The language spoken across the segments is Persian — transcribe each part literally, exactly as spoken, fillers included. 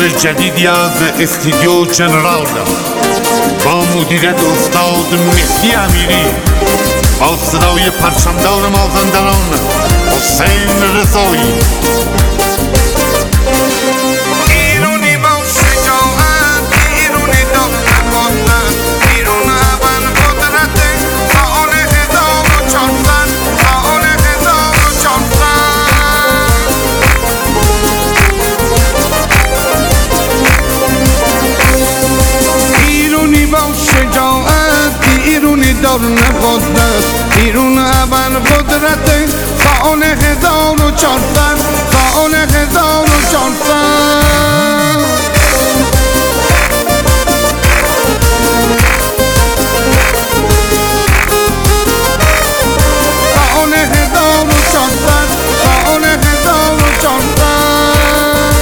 دور جدیدی از استودیو جنرال با مدیریت استاد مهدی امیری، با صدای پرچمدار مازندران حسین رضایی. ایرونی با شجاعت، ایرونی داد نخواندن، ایرون اول قدرت سال هزار و چهارصد، سال هزار و چهارصد. ایرونی با شجاعت، ایرونی داد نخواندن، ایرون اول قدرت سال هزار و چهارصد، سال هزار و چهارصد. سال هزار و چهارصد، سال هزار و چهارصد.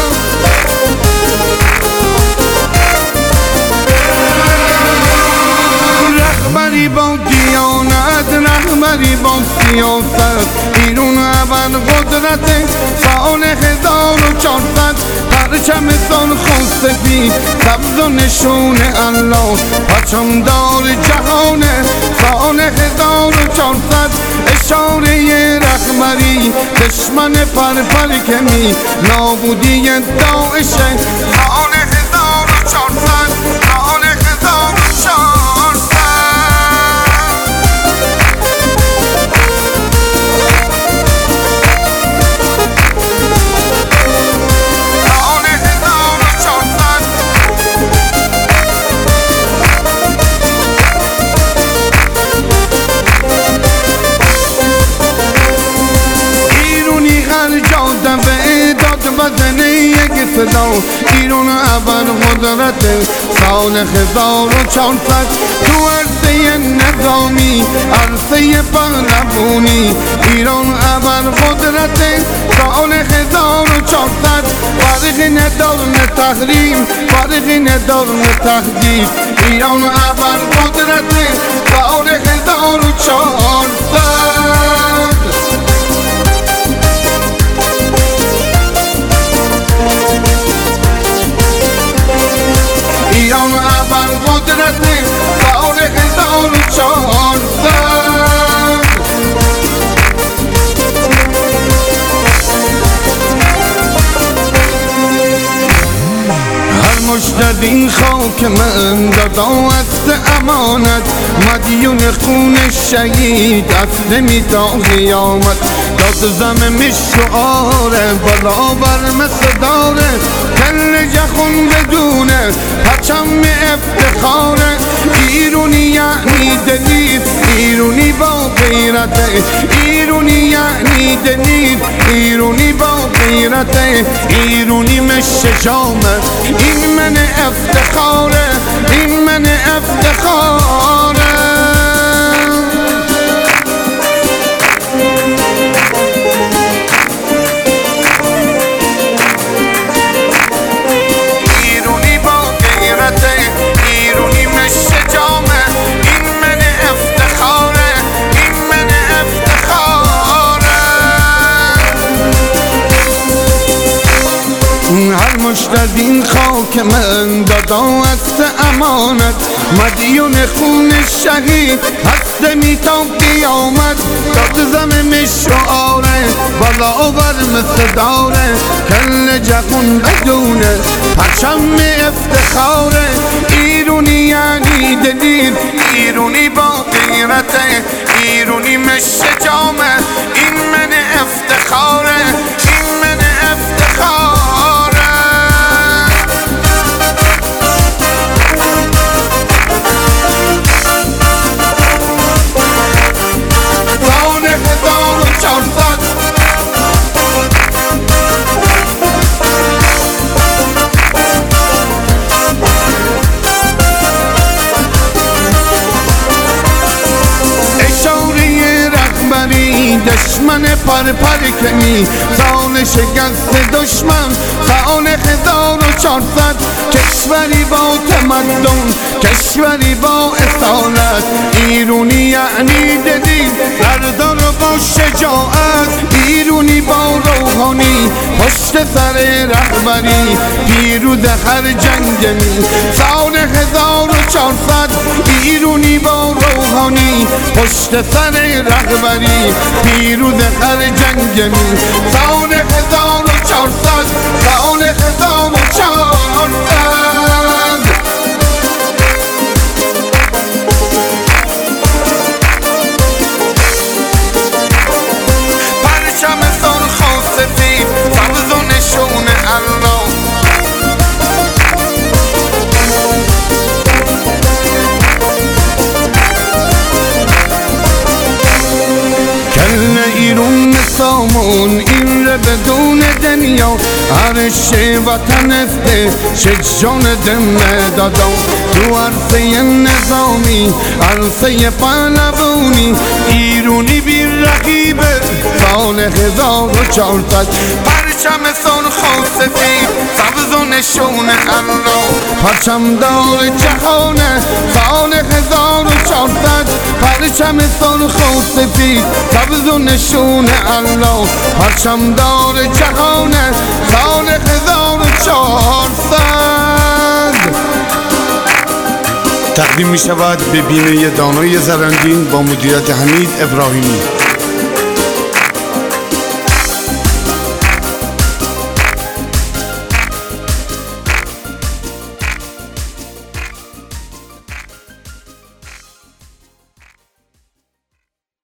رهبری با دیانت، رهبری با سیاست، ایرون اول قدرت سال هزار و چهارصد. پرچم سرخ سفید سبز و نشون الله، پرچمدار جهان سال هزار و چهارصد. اشاره رهبری دشمن پرپر کمی، نابودی داعش سال هزار و چهارصد، سال هزار و چهارصد. بزنه یک صدا، ایرون اول قدرت سال هزار و چهارصد. تو عرصه نظامی، عرصه پهلوانی، ایران اول قدرت سال هزار و چهارصد. فارغ ندار نه تحریم، فارغ ندار نه تهدید، ایران اول قدرت سال هزار و چهارصد. ایران اول قدرت سال هزار و چهارصد. هر مشت این خاک من دادا است امانت، مدیون خون شهید است نمیتا قیامت. داد زمم شعاره بالا برم صداره، کل جخون بدونه پرچم افتخاره. ایرونی یعنی دلیر، ایرونی با غیرته، ایرونی یعنی دلیر، ایرونی با غیرته. ایرونی مشه جامه، این من افتخاره، این من افتخاره. ایرونی مشه جامه، این من افتخاره، این من افتخاره. هر مشت این خاک من دادا است امانت، مدیون خون شهید هست میتا قیامت. داد زمم شعاره بالا برم صداره، کل جهون بدونه پرچم افتخاره. ایرونی یعنی دلیر، ایرونی با غیرته، ایرونی مشه جامه، این من افتخاره، این من افتخاره. سال هزار و چهارصد. دشمن پر پر کنی سال شکست دشمن سال هزار و چهارصد. کشوری با تمدن، کشوری با اصالت، ایرونی یعنی ددی سردار با شجاعت، ایرونی با روح روحانی پشت سر رهبری پیروز هر جنگمی سال هزار و چهارصد ایرونی با روحانی پشت سر رهبری پیروز هر جنگمی سال هزار و چهارصد سال هزار و چهارصد پرچم سرخ و سفید سبز و نشون الله کل ایرون سامون این ره بدون دنیا عرش وطن استه شجان دم دادم تو عرصه نظامی عرصه پهلوانی ایرونی بی رقیبه سال هزار و چهارصد پرچم سرخ و سفید سبز و نشون الله پرچم دار جهانه سال هزار و چهارصد پرچم سرخ و سفید سبز و نشون الله پرچم دار جهانه سال هزار و چهارصد تقدیم می شود به بیمه دانای زرندین با مدیریت حمید ابراهیمی.